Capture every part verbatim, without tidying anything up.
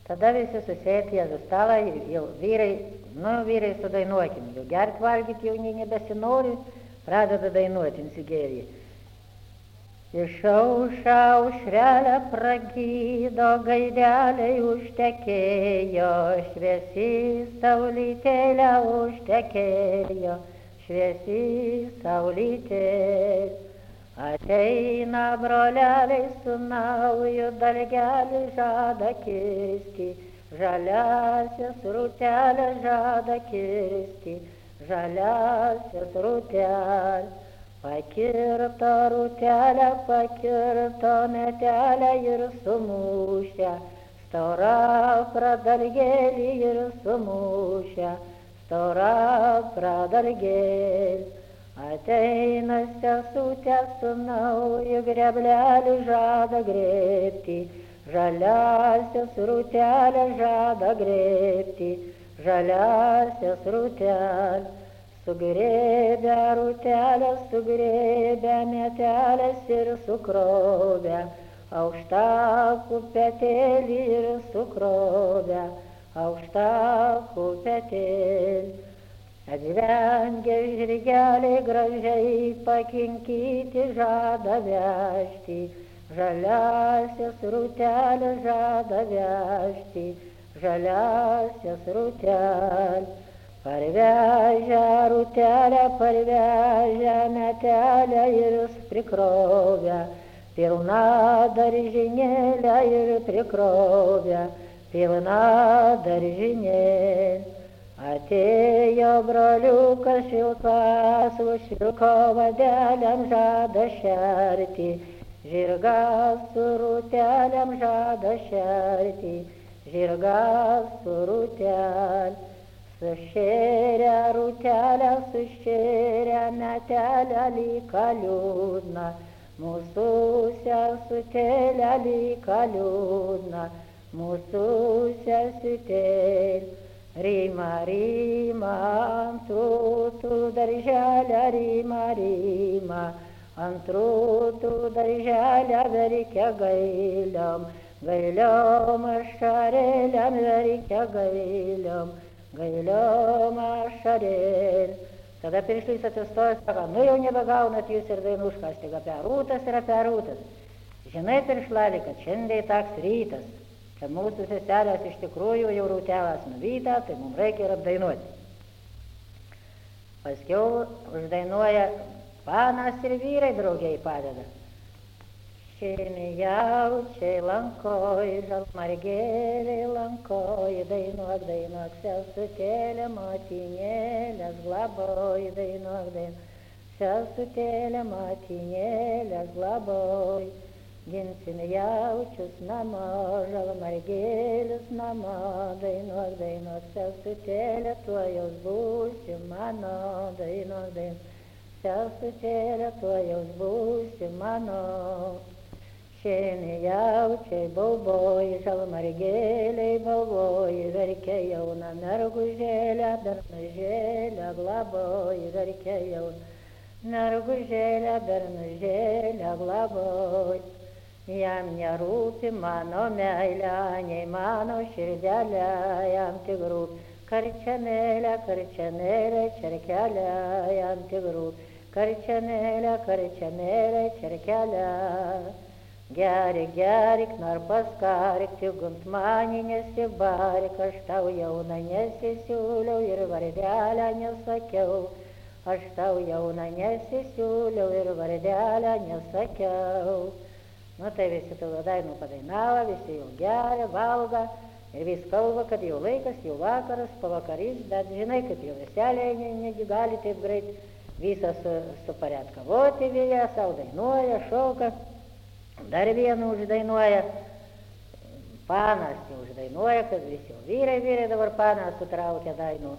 Tada visi susėti į stalą, jau vyrai, nu vyrai sudainuokim, jau gert valgyti jau nebesinori, pradeda dainuoti insigėrį. Išaušą aušrelę pragydo, gaideliai užtekėjo, šviesi saulytėlė užtekėjo, šviesi saulytėlė. Ateina broleliai su nauju dalgelį žada kirsti, žaliasias rūtelės žada kirsti, žaliasias rūtelės. Pakirto rūtelę, pakirto metelę ir sumušę, storą pradalgėlį ir sumušę, storą pradalgėlį. Ateina sesutė su nauju grebleliu žada grėbti, žaliasias rūtelės žada grėbti, žaliasias rūtelės. Sugrėbė rūtelę, sugrėbė metelės ir sukrovė, aukštą kupetėlį ir sukrovė, aukštą kupetėlį. Atžvengė žirgeliai gražiai pakinkyti žada vežti, žaliasias rūtelės žada vežti, žaliasias rūtelės. Parvežę rūtelę, parvežę metelę ir prikrovę, pilna daržinėlę ir prikrovę, pilna daržinėlė. Atėjo broliukas šilkas, užvilko vadelėm žada šerti, žirgas su rūtelėm žada šerti, žirgas su rūtelėm. Sušėrė rūtelę, sušėrė metelę lyka liūdna, mūsų sesutėlė lyka liūdna, mūsų sesutėlė. Rima, rima, ant rūtų darželę, rima, rima, ant rūtų darželę verkia gailiom, gailiom ašarėlėm verkia gailiom. Gailiom ašarėlėm. Tada piršlys atsistojo, sako, nu jau nebegaunat jūs ir dainuškas, tik apie rūtas ir apie rūtas. Žinai, piršlalį, kad šiandien toks rytas, kad mūsų seselės iš tikrųjų jau rūtelės nuvyta, tai mums reikia ir apdainuoti. Paskiau uždainuoja panas ir vyrai draugiai padeda. Šeimi jaučiai lankoj, žalmargėliai lankoj, dainuok, dainuok, sesutėlė, motinėlės glaboj, dainuok, dainuok, sesutėlė, motinėlės glaboj. Ginsim jaučius namo, žalmargėlius namo, dainuok, dainuok, sesutėlė, tuo jos būsi mano, dainuok, dainuok, sesutėlė, tuo jos būsi mano. Šieni jaučiai bauboj, žalmargėliai bauboj, verkia jauna mergužėlė, bernužėlė glaboj, verkia jauna mergužėlė, bernužėlė glaboj. Jam nerūpi mano meilė, nei mano širdelė, jam tik rūpi karčiamėlė, karčiamėlė, čerkelė, jam tik rūpi karčiamėlė, karčiamėlė, čerkelė. Gerik, gerik, narpas karik, tik ant manį nesibarik, aš tau jauna nesisiūliau ir vardelę nesakiau, aš tau jauna nesisiūliau ir vardelę nesakiau. Nu tai visi tada dainų padainavo, visi jau geria, valga ir vis kalba, kad jau laikas, jau vakaras, pavakarys, bet žinai, kad jau veselė negali taip greit visą suparetkavoti vėje, savo dainuoja, šoka. Dar vieną uždainuoja, panas jau uždainuoja, kad visi jau vyrai, vyrai dabar panas sutraukia dainų.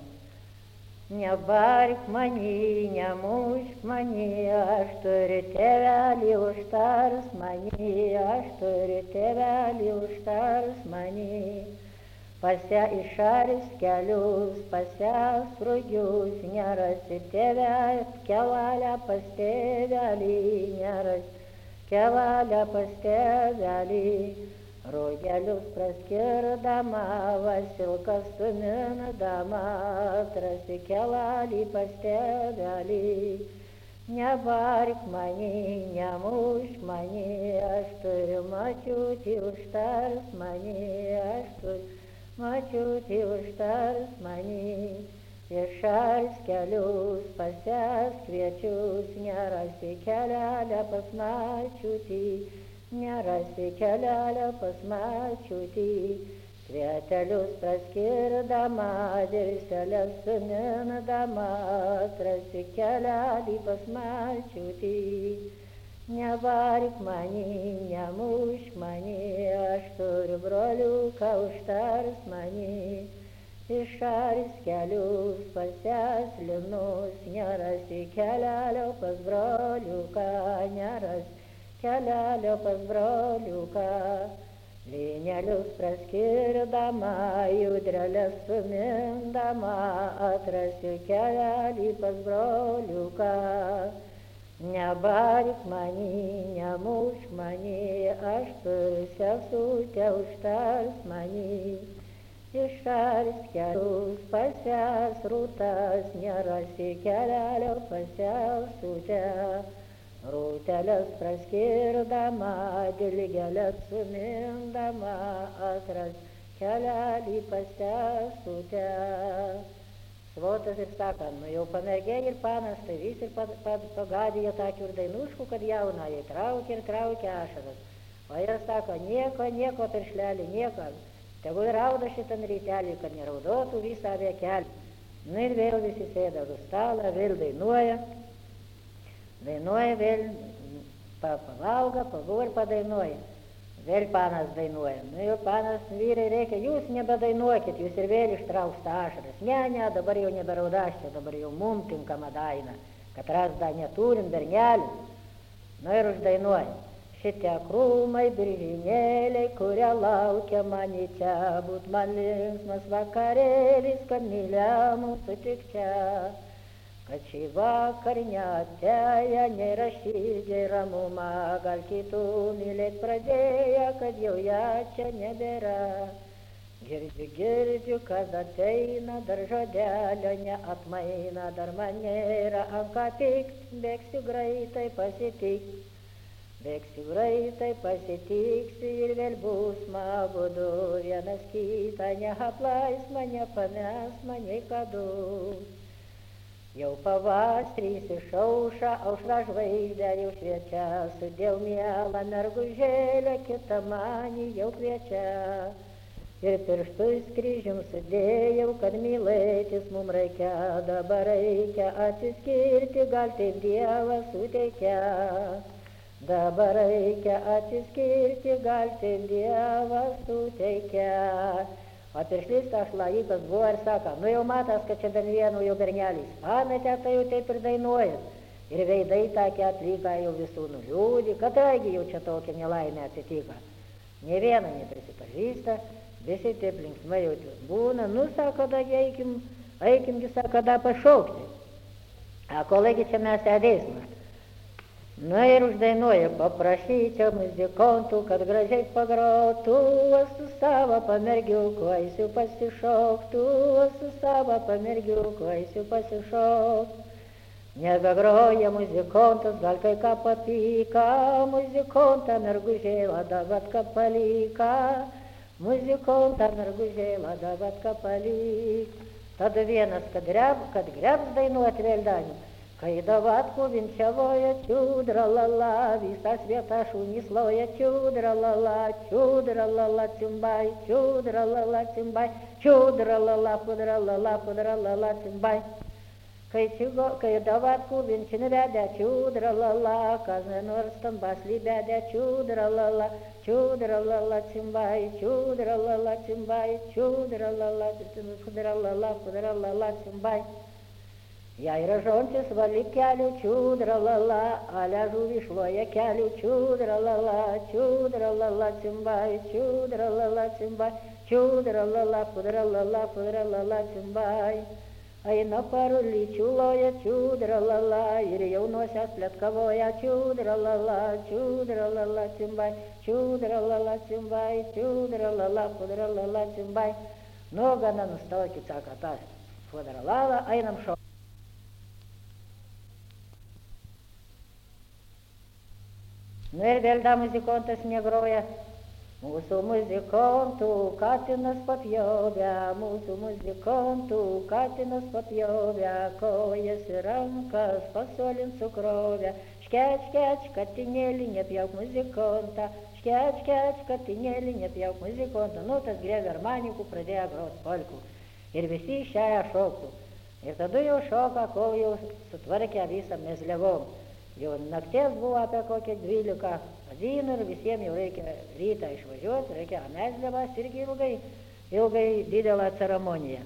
Nebark mani, nemušk mani, aš turiu tėvelį užtars mani, aš turiu tėvelį užtars mani. Pasia išaris kelius, pasia sprugius, nerasi tėvelį, kevalę pas tėvelį, nerasi kevalę pas tėvelį. rugelius praskirdama, vasilkas sumindama, atrasi kelalį pastebelį. Nebark mani, nemušk mani, aš turiu mačiutį, užtars mani, aš turiu mačiutį, užtars mani. Išars kelius, pasias kviečius, nerasi kelelę pas mačiutį, nerasi kelelę pas mačiutį. Kvietelius praskirdama, dirseles sumindama, atrasi kelelį pas mačiutį. Nebark mani, nemušk mani, aš turiu broliuką, užtars mani. Išars kelius, pasias linus, nerasi kelelio pas broliuką, nerasi kelelio pas broliuką. Lynelius praskirdama, judreles sumindama, atrasiu kelelį pas broliuką. Nebark mani, nemušk mani, aš turiu sesutę, užtars mani. Išars kelius, pasias rūtas, nerasi kelelio pas sesutę. Rūteles praskirdama, dilgeles sumindama, atras kelelį pas sesutę. Svotas ir sako, nu jau pamergė ir panas, tai vis ir pagadėjo tą kiurdainuškų, kad jaunąjį traukia ir traukia ašaras. O jie sako, nieko, nieko, piršlelį, nieko. Tegul rauda šitam rytelį, kad neraudotų visą viekelį. Nu ir vėl visi sėda už stalą, vėl dainuoja. Dainuoja, vėl pavalga, pabuvo ir padainuoja. Vėl panas dainuoja. Nu jau panas, vyrai, reikia, jūs nebedainuokit, jūs ir vėl ištrauksta ašaras. Ne, ne, dabar jau neberaudaščia, dabar jau mum tinkama daina, kad rasda neturim bernelių. Nu ir uždainuoja. Šitie krūmai, biržinėliai, kurie laukia mani čia, būt man linksmas vakarėlis, kad mylia mūsų tik čia. Kad šį vakar neatėję, nėra širdžiai ramumą, gal kitų mylėt pradėję, kad jau ją čia nebėra. Girdžiu, girdžiu, kad ateina, dar žodelio neatmaina, dar man nėra ant ką pykt, bėgsiu greitai pasitikt. Bėgsiu greitai pasitiksi ir vėl bus smagu du, vienas kitą neaplais mane, pames mane kadu. Jau pavasarys išauša, aušra žvaigždė jau šviečia, sudėjau mielą mergužėlę, kitą manį jau kviečia. Ir pirštus kryžium sudėjau, kad mylėtis mum reikia, dabar reikia atsiskirti, gal taip Dievas suteikia. Dabar reikia atsiskirti, gal taip Dievas suteikia. O piršlis tas laikas buvo ir sako, nu jau matas, kad čia dar vienu jau berneliais. Pametė, tai jau taip ir dainuoja. Ir veidai tokie atlyga jau visų nuliūdį, kadangi jau čia tokia nelaimė atsitika. Ne viena neprisipažįsta, visi taip linksmai jau būna. Nu, sako, kad eikim, eikim, sako, kada pašaukti. A kolegi čia mes sėdėsime. Nu ir uždainuoja, paprašyčiau muzikantų, kad gražiai pagrotų, su savo pamergiuku eisiu pasišauktų, su savo pamergiuku eisiu pasišauktų. Nebegroja muzikantas, gal kai ką papyka, muzikantą mergužėlą davat ką palika, muzikantą mergužėlą davat ką palik. Tada vienas, kad greb, kad grebs dainuot vėl danį. Kai davatku vinčiavoja čiudralala, visas vietas šunys loja čiudralala, čiudralala cimbai, čiudralala cimbai, čiudralala pudralala, pudralala cimbai. Kai, čigo, kai davatku vinčin vedė čiudralala, kas nors stambas libedė čiudralala, čiudralala cimbai, čiudralala cimbai, čiudralala, pudralala, pudralala cimbai. Jei ražontis valyk kelių čiudralala, ale žuvį šluoja kelių čiudralala, čiudralala cimbai, čiudralala cimbai, čiudralala, pudralala, pudralala cimbai. Eina parulį, čiūloja čiūdra lala, ir jaunosios pletkavoja čiūdra lala, čiūdra lala, cimbai, čiūdra lala, cimbai, čiūdra lala, pudra lala, cimbai. Nu, gana nustokit, sako, tas pudra lala, einam šokti. Nu ir vėl da muzikontas negroja. Mūsų muzikontų katinas papjovė, mūsų muzikontų katinas papjovė, kojas ir rankas pasolin sukrovė. Škeč, škeč, katinėlį, nepjauk muzikontą, škeč, škeč, katinėlį, nepjauk muzikontą. Nu, tas grėvė armanikų pradėjo grot polkų. Ir visi išėję šoktų. Ir tada jau šoka, kol jau sutvarkė visą mezlevom. Jau nakties buvo apie kokią dvylika vadinų ir visiems jau reikia rytą išvažiuoti, reikia mezlevas irgi ilgai, ilgai didelę ceremoniją.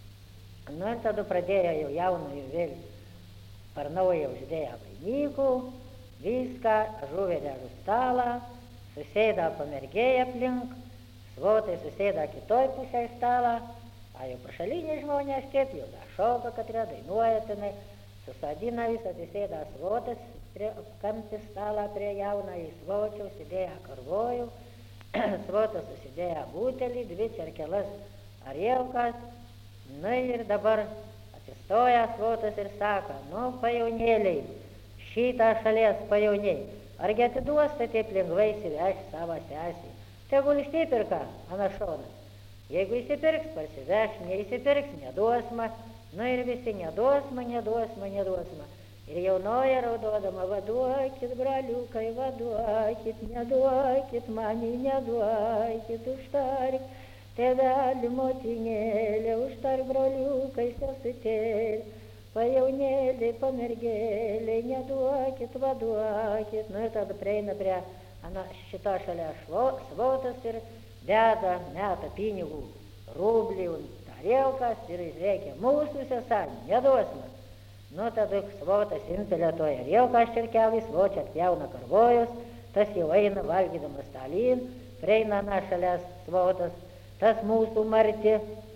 Nu ir tada pradėjo jau jaunųjų vėl par naują uždėję vainikų, viską, žuvedė už stalą, susėda pamergėję aplink, svotai susėda kitoj pusėj stalą, a jau prašaliniai žmonės taip jau da šoka, kad yra dainuoja tenai, susadina vis atsisėda svotas, prie kampį stalą prie jaunąjį svočių, sudėję karvojų, svotas susidėję butelį, dvi cerkelas arielkas. Nu ir dabar atsistoja svotas ir sako, nu pajaunėliai, šitą šalies pajauniai, argi atiduosite taip lengvai įsivežti savo sesį? Tegul įsipirka anašonas. Jeigu įsipirks, parsiveš, neįsipirks, neduosma. Nu ir visi neduosma, neduosma, neduosma. Ir jaunoja raudodama, vaduokit, braliukai, vaduokit, neduokit, mani neduokit, užtark, tėvelį motinėlė, užtark, broliukai, sesutėlė, pajaunėlė, pamergėlė, neduokit, vaduokit. Nu ir tada prieina prie ana, šito šalia svotas ir deda, meta pinigų, rublį, tarėlkas ir reikia mūsų sesą, neduosma. Nu, tada svotas impelė toje rielkas čerkelį, svočia atpjauna karvojus, tas jau eina valgydamas talyn, prieina na šalias svotas, tas mūsų marti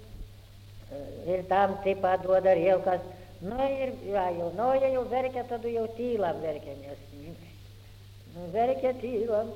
ir tam taip pat duoda rielkas. Nu ir ja, jaunoja jau verkia, tada jau tylam verkia, nes nu, verkia tylam.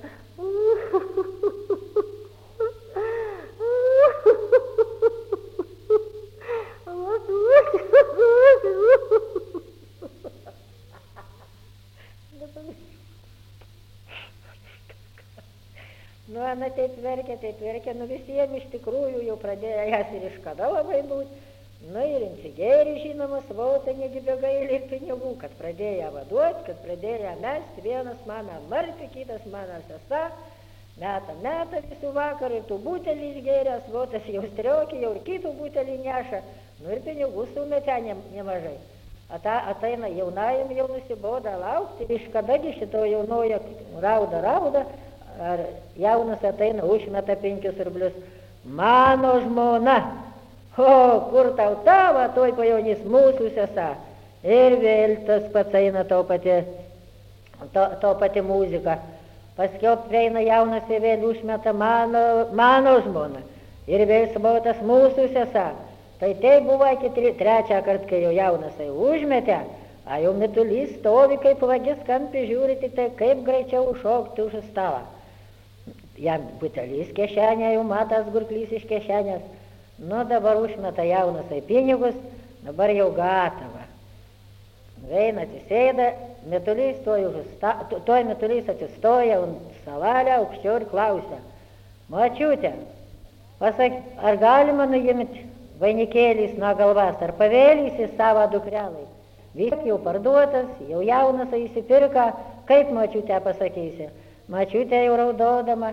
Nu, na, taip verkia, taip verkia, nu visiems iš tikrųjų jau pradėjo jas ir iškada labai būti. Nu ir insigėri, žinoma, svota negi begailį ir pinigų, kad pradėjo vaduoti, kad pradėjo mesti, vienas mano marti, kitas mano sesa, meta, meta visų vakarų ir tų butelį išgėrė, svotas jau striokį, jau ir kitų butelį neša, nu ir pinigų sumetė ne, nemažai. Ata, ateina jaunajam jau nusiboda laukti, iš kadagi šito jaunojo rauda, rauda, ar jaunas ateina, užmeta penkis rublius. Mano žmona, o, kur tau tavo, toj pajaunys mūsų sesa. Ir vėl tas pats eina to pati, to, to pati muzika. Paskiau prieina jaunas ir vėl užmeta mano, mano žmona. Ir vėl svotas mūsų sesa. Tai tai buvo iki trečią kartą, kai jau jaunas tai užmetė, a jau mitulys stovi kaip vagis kampį, žiūri tik tai, kaip greičiau užšokti už stalą. Jam butelys kešenė, jau matas gurklys iš kešenės. Nu, dabar užmeta jaunas tai pinigus, dabar jau gatava. Veina atsisėda, mitulys toj, sta, toj mitulys atsistoja ant salalę aukščiau ir klausia. Mačiute, pasak, ar galima nuimti vainikėlis nuo galvas, ar pavėlysi savo dukrelai? Vis jau parduotas, jau jaunas įsipirka, kaip mačiute pasakysi? Mačiute jau raudodama,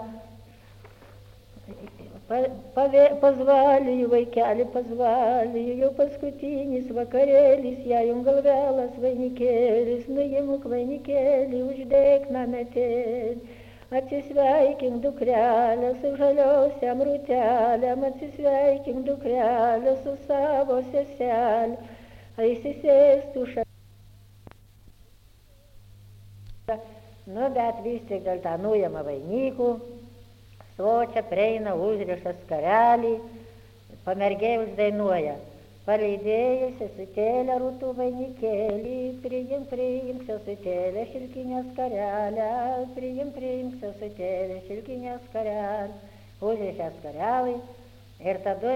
pazvaliju vaikelį, pazvaliju, jau paskutinis vakarėlis, ją jum galvelas vainikėlis, nuimuk vainikėlį, uždėk nametėlį, atsisveikink dukrelę su žaliosiam rūtelėm, atsisveikink dukrelę su savo seselė, įsisėstų šalia. Nu, bet vis tik dėl tą nuėmą vainikų, svočia prieina, užriša skarelį, pamergė uždainuoja. Palydėjus sesutėlę rūtų vainikėlį, priimk, priimk sesutėlę šilkinę skarelę, priimk, priimk sesutėlę šilkinę skarelę, užrišę skarelį ir tada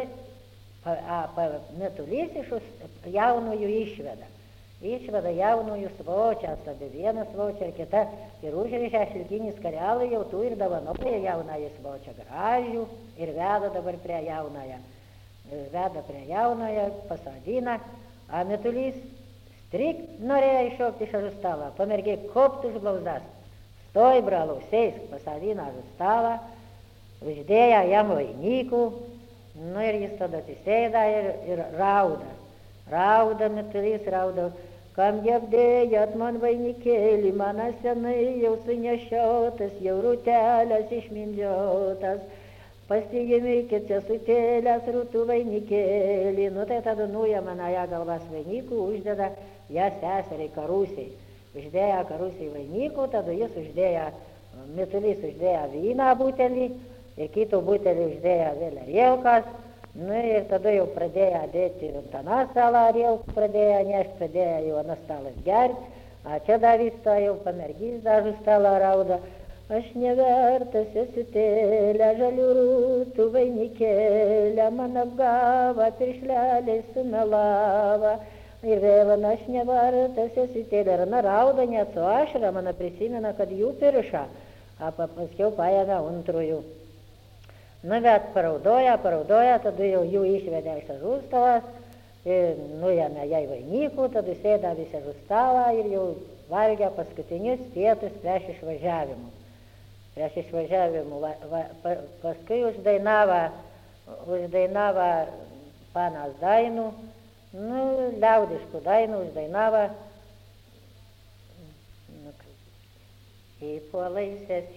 Metulys iš jaunųjų išveda. Išveda jaunųjų svočias, abi viena svočia ir kita, ir užrišę šilkinį skarelį jau tų ir dovanoja jaunąją svočią gražių ir veda dabar prie jaunąją. Veda prie jaunąją, pasodina, a Metulys strikt norėjo iššokti iš ažustalą, pamergė kopt už blauzdas. Stoj, bralau, seisk, pasodina ažustalą, uždėja jam vainikų. Nu ir jis tada atsisėda ir, ir rauda. Rauda Metulys, rauda, kam apdėjot man vainikėlį, mano senai jau sunešiotas, jau rūtelės išmindžiotas. Pasiimykit sesutėlės rūtų vainikėlį. Nu tai tada nuja mano ją galvas vainikų, uždeda ją seseriai Karusiai. Uždėja Karusiai vainikų, tada jis uždėja, Metulys uždėja vyną butelį, ir kito butelį uždėjo vėl arielkas, nu ir tada jau pradėjo dėti ant aną stalą arielkų, pradėjo nešti, pradėjo jau aną stalas gerti, a čia davysto jau pamergys dažų stalą rauda, aš nevertas sesutėlę, žalių rūtų vainikėlę, man apgavo, piršleliai sumelavo, ir vėl aš nevertas sesutėlę, ir ana rauda net su ašra, man prisimena, kad jų pirša, a paskiau paėmė antrųjų. Nu, bet paraudoja, paraudoja, tada jau jų išvedė iš ažustalas, nuėmė jai vainikų, tada sėda visi ažustalą ir jau valgė paskutinius pietus prieš išvažiavimų. Prieš išvažiavimų, va, va, pa, paskui uždainavo, uždainavo panas dainų, nu, liaudiškų dainų uždainavo. Įpuolai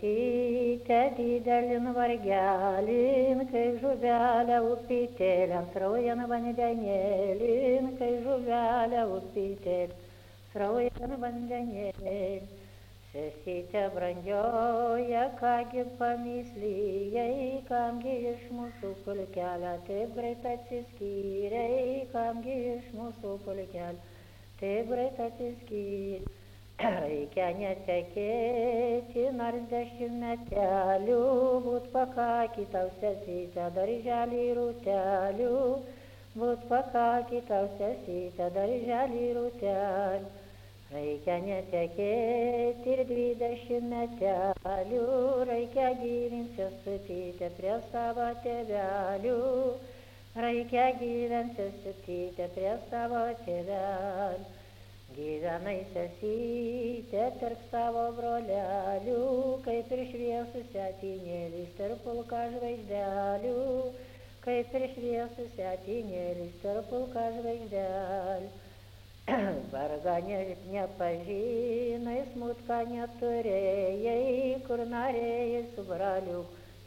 sesytę didelin vargelin, kai žuvelę upytėlėm, sraujan vandenėlin, kai žuvelę upytėlėm, sraujan vandenėlin. Sesytė brangioja, kągi pamyslyjai, kamgi iš mūsų pulkelio, taip greit atsiskyrei, kamgi iš mūsų pulkelio, taip greit atsiskyrei. Reikia netekėti, nors dešimtmetelių, būt pakakį tau sesytę, darželį rūtelių, būt pakakį tau sesytę, darželį rūtelių. Reikia netekėti ir dvidešimtmetelių, reikia gyventi sesytę prie savo tėvelių, reikia gyventi sesytę prie savo tėvelių. Gyvenai sesytė tarp savo brolelių, kaip ir šviesus atinėlis tarp pulka žvaigždelių, kaip ir šviesus atinėlis tarp pulka žvaigždelių. Varga ne, nepažinai, smutka neturėjai, kur norėjai su broliu,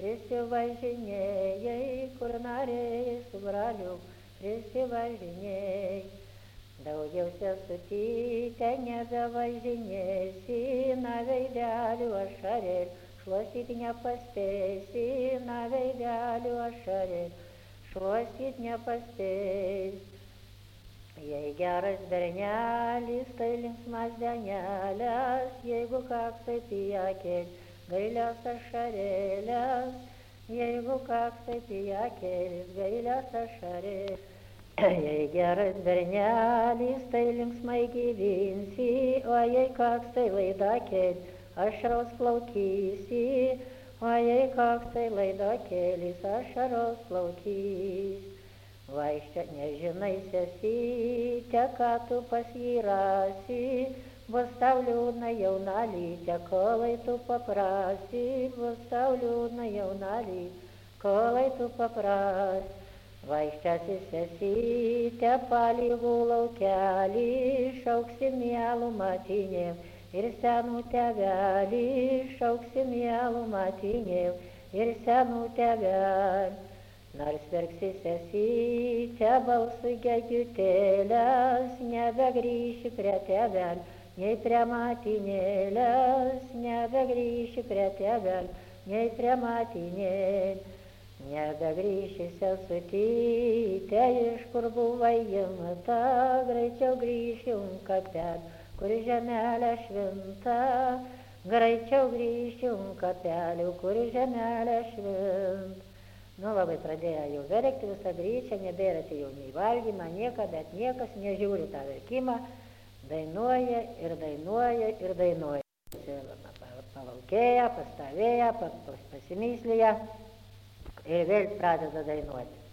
prisivažinėjai, kur norėjai su broliu, prisivažinėjai. Daugiau sesutytę nebevažinėsi, na veidelių ašarėl, šluostyt nepaspėsi, na veidelių ašarėl, šluostyt nepaspėsi. Jei geras bernelis, tai linksmas denelės, jeigu kaksai pijakėl, gailios ašarėlės, jeigu kaksai pijakėlis, gailios ašarėlės. Jei geras bernelis, tai linksmai gyvinsi, o jei kaksai laidakėl, ašaros plaukysi, o jei kaksai laidakėlis, ašaros plaukys. Vaikščia nežinai sesytę, ką tu pas jį rasi, bus tau liūdna jaunalytė, kolai tu paprasi, bus tau liūdna jaunalytė, kolai tu paprasi. Vaikščiasi sesytė palygų laukelį, šauksi mielų matinėm ir senų tėvelį, šauksi mielų matinėm ir senų tėvelį. Nors verksi sesytė balsui gegutėlės, nebegrįši prie tėvelį, nei prie matinėlės, nebegrįši prie tėvelį, nei prie matinėlės. Nebegrįši sesutyte, iš kur buvai imta, greičiau grįšim kapel, kur žemelė švinta. Greičiau grįšim kapelių, kur žemelė švint. Nu, labai pradėjo jau verkti visą gryčią, nebėra tai jau nei valgymą, nieko, bet niekas nežiūri tą verkimą, dainuoja ir dainuoja ir dainuoja. Palaukėja, pastovėja, pasimyslėja ir vėl pradeda dainuoti.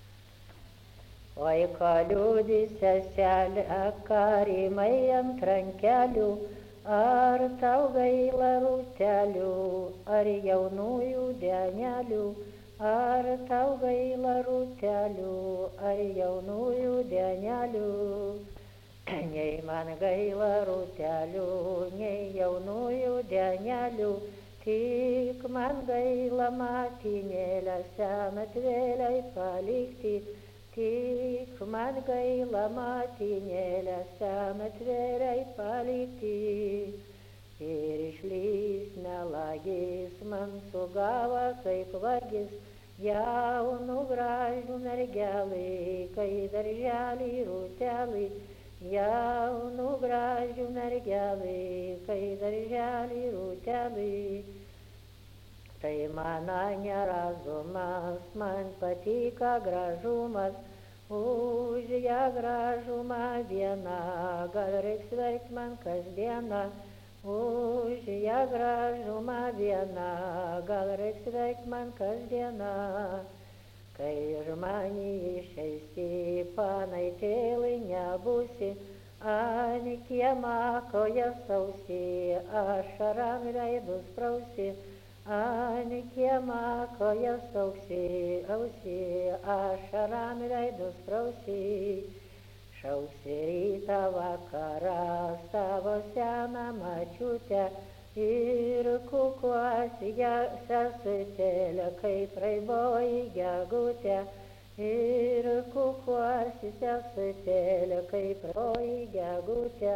Oi, ko liūdi seselė, karimai ant rankelių, ar tau gaila rūtelių, ar jaunųjų dienelių, ar tau gaila rūtelių, ar jaunųjų dienelių. Nei man gaila rūtelių, nei jaunųjų dienelių, tik man gaila matinėlę senatvėliai palikti, tik man gaila matinėlę senatvėliai palikti. Ir išlys melagis man sugava kaip vagis, jaunų gražių mergelai, kai darželį rūtelį, jaunų gražių mergelai, kai darželį rūtelį. Tai mano nerazumas, man patika gražumas, už ją gražumą vieną, gal reiks verkt man kasdieną, už ją gražumą vieną, gal reiks verkt man kasdieną. Kai žmani išeisi, panai tėlai nebūsi, ant kiemą kojas sausi, ašaram veidus prausi, ant kiemą kojas sausi, ausi, ašaram veidus prausi. Šauksi rytą vakarą savo seną mačiutę ir kukuosi ją sesutėlę, kaip raiboji gegutė. Ir kukuosi sesutėlę, kaip raiboji gegutė.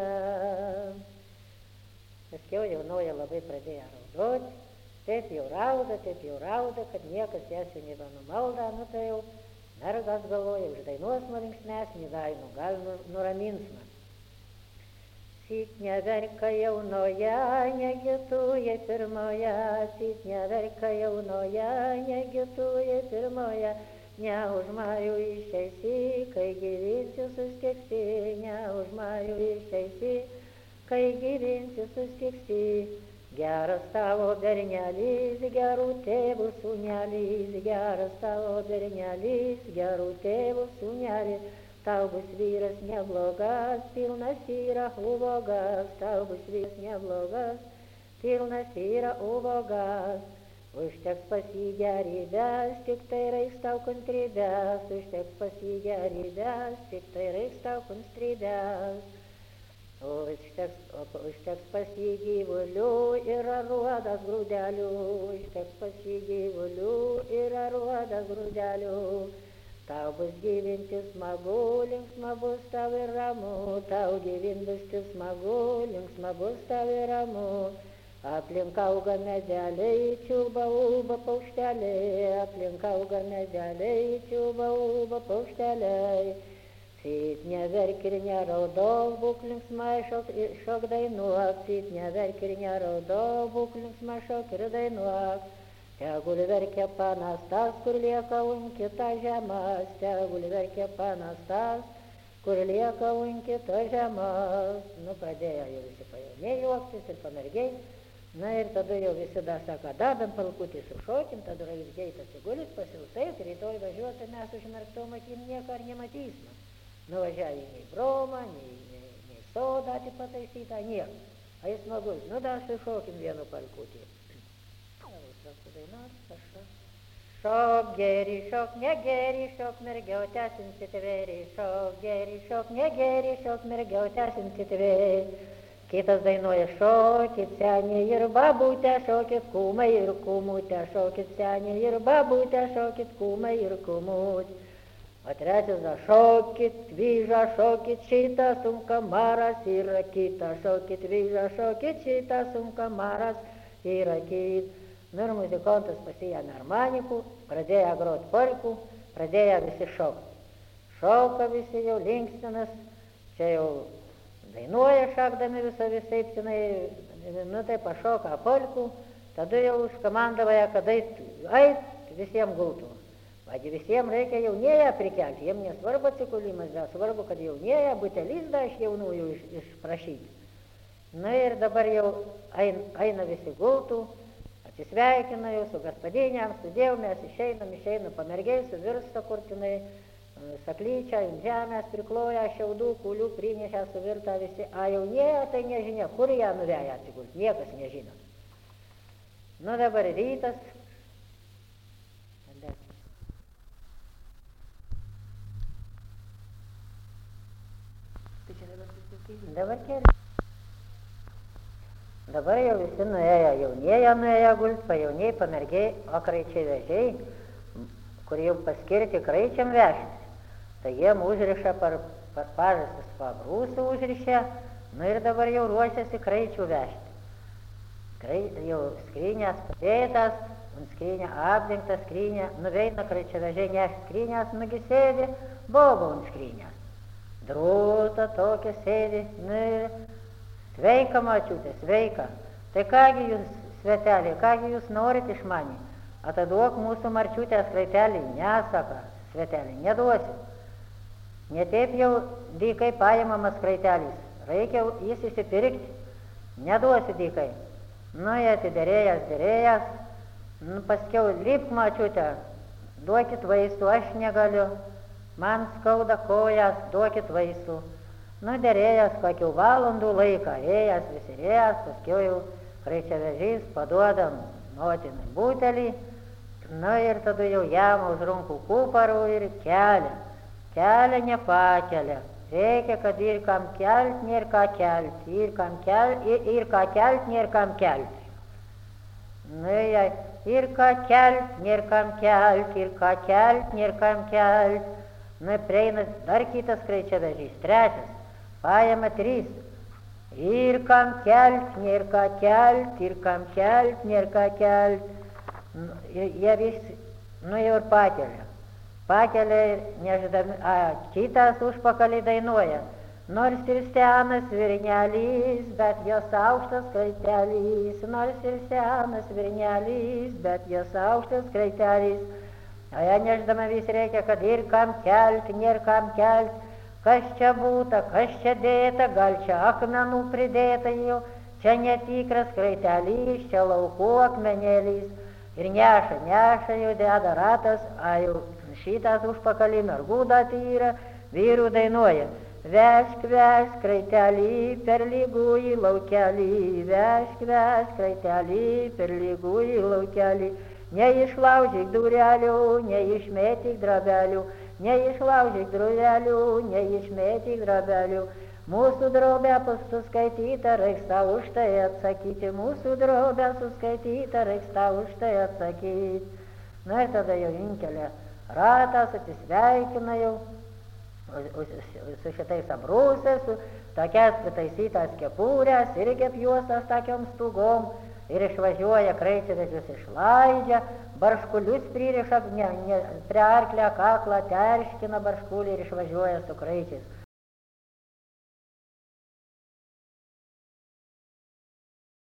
Paskiau jaunoji labai pradėjo raudoti. Taip jau rauda, taip jau rauda, kad niekas jas jau nebenumalda, nu tai jau mergas galvoja, uždainuos man linksmesnį dainų, gal nuramins man. Syk neverka jaunoje, negituja pirmoje, syk neverka jaunoje, negituja pirmoje, neužmajų išeisi, kai gyvinsi sustiksi, neužmajų išeisi, kai gyvinsi sustiksi. Geras tavo bernelis, gerų tėvų sūnelis, geras tavo bernelis, gerų tėvų sūnelis, tau bus vyras neblogas, pilnas yra uvogas, tau bus vyras neblogas, pilnas yra uvogas. Užteks pas jį gerybės, tik tai reiks tau kantrybės, užteks pas jį gerybės, tik tai reiks tau kantrybės. Užteks, užteks pas jį gyvulių ir aruodas grūdelių, užteks pas jį gyvulių ir aruodas grūdelių. Tau bus gyvinti smagu, linksma bus tau ir ramu, tau gyvinti smagu, linksma bus tau ir ramu. Aplink auga medeliai, čiulba ulba paukšteliai, aplink auga medeliai, čiulba ulba paukšteliai. Syk neverk ir neraudok, būk linksma, šok, šok dainuok, syk neverk ir neraudok, būk linksma, šok ir dainuok. Tegul verkia panas tas, kur lieka unkita žemas, tegul verkia panas tas, kur lieka unkita žemas. Nu, pradėjo jau visi pajauniai juoktis ir pamergiai. Na ir tada jau visi dar sako, dadam palkutį sušokim, tada raizgiai pasigulit, pasilsait, rytoj važiuoti mes užmerktom akim nieko ar nematysime. Nuvažiavė nei bromą, nei, nei, nei sodą pataisytą, nieko. A jis smagus, nu dar sušokim vienu palkutį. Šok geri, šok negeri, šok mergiautę sinsitvėri, šok geri, šok negeri, šok mergiautę sinsitvėri. Kitas dainuoja, šokit seniai ir babutę, šokit kūmai ir kūmutę, šokit seniai ir babutę, šokit kūmai ir kūmutę. O trečias, šokit vyžą, šokit šitą, sunka maras yra kita, šokit vyžą, šokit šitą, sunka maras yra kita. Nu ir muzikantas pasiėmė armanikų, pradėjo groti polkų, pradėjo visi šokti. Šauka visi jau linksminas, čia jau dainuoja šakdami visą visai, nu tai pašoka polkų, tada jau užkomandavoja, kad ait, ait visiems gultų. Vadži visiems reikia jaunėją prikelti, jiems nesvarbu atsikulimas, bet svarbu, kad jaunėją butelizdą iš jaunųjų iš, išprašyti. Nu ir dabar jau ein, eina visi gultų, atsisveikina jau su gaspadinėm, sudėjau, mes išeinam, išeinam pamergiai, suvirsta kurtinai, saklyčia, žemės prikloja, šiaudų, kulių, prinešę suvirta visi, a jaunėja tai nežinia, kur ją nuveja atsigulti, niekas nežino. Nu dabar rytas. Dabar keli. Dabar jau visi nuėjo, jaunieji nuėjo gult, pajauniai, pamergiai, o kraičiai vežiai, kur jau paskirti kraičiam vežtis. Tai jiem užriša par, par pažastis pabrūsų užrišę, nu ir dabar jau ruošiasi kraičių vežti. Krai, jau skrynės padėtas, ant skrynę apdengta skrynė, nuveina kraičia vežiai neš skrynės, nugi sėdi, bobo ant skrynės. Drūta tokia sėdi, nu ir sveika, mačiutė, sveika. Tai kągi jūs, svetelė, kągi jūs norit iš mani? Ataduok mūsų marčiutės kraitelį, nesaka, svetelė, neduosiu. Netaip jau dykai paimamas kraitelis, reikia jis įsipirkti, neduosiu dykai. Nu, jie atiderėjęs, derėjęs, nu, paskiau lipk, mačiutė, duokit vaistų, aš negaliu. Man skauda kojas, duokit vaistų. Nu, derėjęs kokių valandų laiką, ėjęs, visi ėjęs, paskiau jau kraičia vežys, paduodam motinai butelį, nu ir tada jau jam už runkų kuparų ir kelia. Kelia nepakelia. Reikia, kad ir kam kelt, nėr ką kelt, ir kam kelt, ir, ir ką kelt, nėr kam kelt. Nu, jai, ir ką kelt, nėr kam kelt, ir ką kelt, nėr kam kelt. Nu, prieina dar kitas kraičia vežys, trečias, paėma trys. Ir kam kelt, nėr ką kelt, ir kam kelt, nėr ką kelt. Nu, jie visi, nu jau ir pakelia. Pakelia, neždami, a, kitas užpakalį dainuoja. Nors ir senas virnelys, bet jos aukštas kraitelis. Nors ir senas virnelys, bet jos aukštas kraitelis. O ją neždama vis reikia, kad ir kam kelt, nėr kam kelt. Kas čia būta, kas čia dėta, gal čia akmenų pridėta jau. Čia netikras kraitelys, čia laukų akmenėlys. Ir neša, neša jau deda ratas, a jau šitas užpakalį mergų datį yra, vyrų dainuoja. Vežk, vežk kraitelį per lygųjį laukelį, vežk, vežk kraitelį per lygųjį laukelį. Neišlaužyk durelių, neišmėtyk drobelių, neišlaužyk durelių, neišmėtyk drobelių. Mūsų drobę suskaityta, reiks tau už tai atsakyti, mūsų drobę suskaityta, reiks tau už tai atsakyti. Na ir tada jau inkelia ratas, atsisveikina jau su šitais abrūsais, su tokias pritaisytas kepūrės, irgi apjuostas tokiom stugom. Ir išvažiuoja kraičiavežius išlaidžia, barškulius pririša, ne, ne, prie arklę kaklą terškina barškulį ir išvažiuoja su kraičiais.